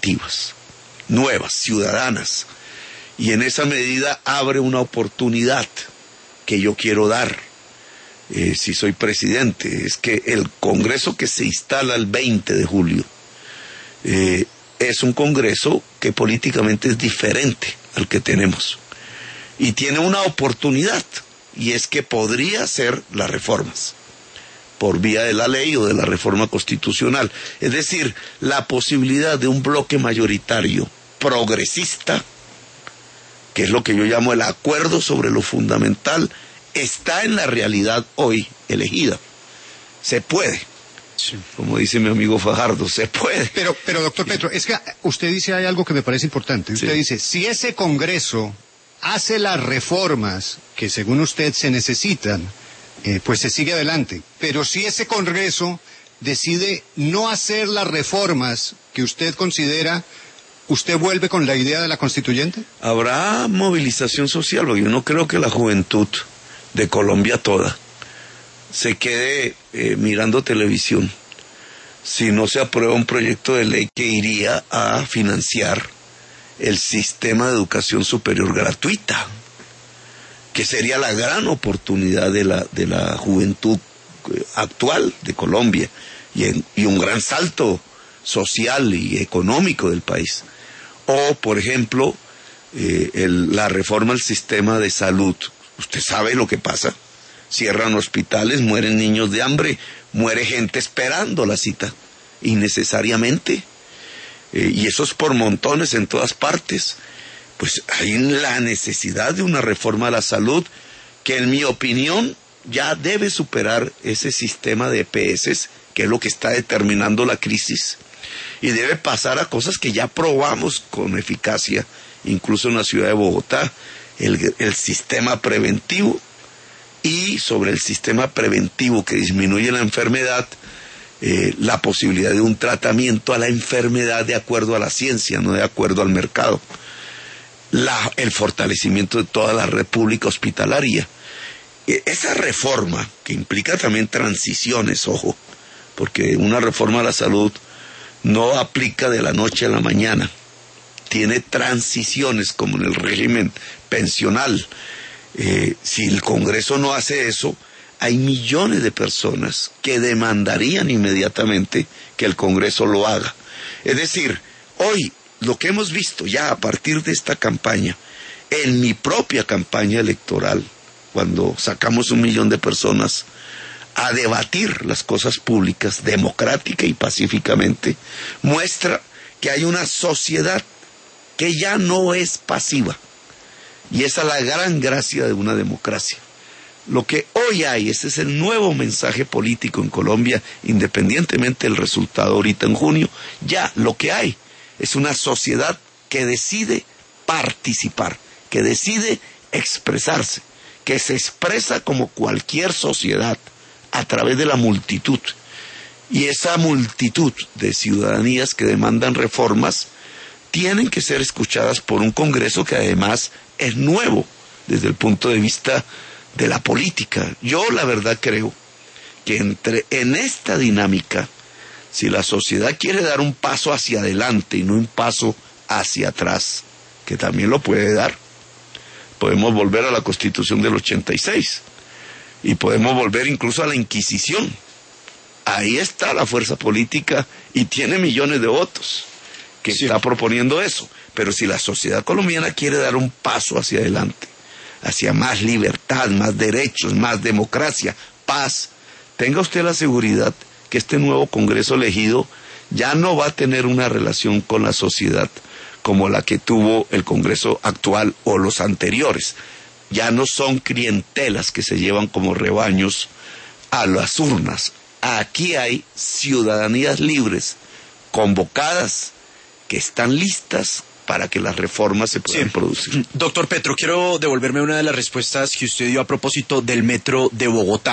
alternativas, nuevas, ciudadanas, y en esa medida abre una oportunidad que yo quiero dar, si soy presidente. Es que el Congreso que se instala el 20 de julio es un Congreso que políticamente es diferente al que tenemos, y tiene una oportunidad, y es que podría hacer las reformas por vía de la ley o de la reforma constitucional. Es decir, la posibilidad de un bloque mayoritario progresista, que es lo que yo llamo el acuerdo sobre lo fundamental, está en la realidad hoy elegida. Se puede. Sí. Como dice mi amigo Fajardo, se puede. Pero doctor Petro, es que usted dice, hay algo que me parece importante. Usted dice, si ese Congreso hace las reformas que según usted se necesitan, pues se sigue adelante. Pero si ese Congreso decide no hacer las reformas que usted considera, ¿usted vuelve con la idea de la constituyente? Habrá movilización social, porque yo no creo que la juventud de Colombia toda se quede mirando televisión si no se aprueba un proyecto de ley que iría a financiar el sistema de educación superior gratuita, que sería la gran oportunidad de la juventud actual de Colombia, y un gran salto social y económico del país. O, por ejemplo, la reforma al sistema de salud. Usted sabe lo que pasa. Cierran hospitales, mueren niños de hambre, muere gente esperando la cita, innecesariamente. Y eso es por montones en todas partes. Pues hay la necesidad de una reforma a la salud que, en mi opinión, ya debe superar ese sistema de EPS, que es lo que está determinando la crisis, y debe pasar a cosas que ya probamos con eficacia, incluso en la ciudad de Bogotá, el sistema preventivo, y sobre el sistema preventivo que disminuye la enfermedad, la posibilidad de un tratamiento a la enfermedad de acuerdo a la ciencia, no de acuerdo al mercado. El fortalecimiento de toda la república hospitalaria. Esa reforma, que implica también transiciones, ojo, porque una reforma a la salud no aplica de la noche a la mañana, tiene transiciones como en el régimen pensional. Si el Congreso no hace eso, hay millones de personas que demandarían inmediatamente que el Congreso lo haga. Es decir, hoy lo que hemos visto ya a partir de esta campaña, en mi propia campaña electoral, cuando sacamos 1 millón de personas a debatir las cosas públicas democrática y pacíficamente, muestra que hay una sociedad que ya no es pasiva. Y esa es la gran gracia de una democracia. Lo que hoy hay, ese es el nuevo mensaje político en Colombia, independientemente del resultado ahorita en junio, ya lo que hay es una sociedad que decide participar, que decide expresarse, que se expresa como cualquier sociedad a través de la multitud. Y esa multitud de ciudadanías que demandan reformas tienen que ser escuchadas por un Congreso que además es nuevo desde el punto de vista de la política. Yo la verdad creo que en esta dinámica, si la sociedad quiere dar un paso hacia adelante y no un paso hacia atrás, que también lo puede dar, podemos volver a la Constitución del 86 y podemos volver incluso a la Inquisición. Ahí está la fuerza política y tiene millones de votos que está proponiendo eso. Pero si la sociedad colombiana quiere dar un paso hacia adelante, hacia más libertad, más derechos, más democracia, paz, tenga usted la seguridad que este nuevo Congreso elegido ya no va a tener una relación con la sociedad como la que tuvo el Congreso actual o los anteriores. Ya no son clientelas que se llevan como rebaños a las urnas. Aquí hay ciudadanías libres, convocadas, que están listas para que las reformas se puedan producir. Doctor Petro, quiero devolverme una de las respuestas que usted dio a propósito del metro de Bogotá.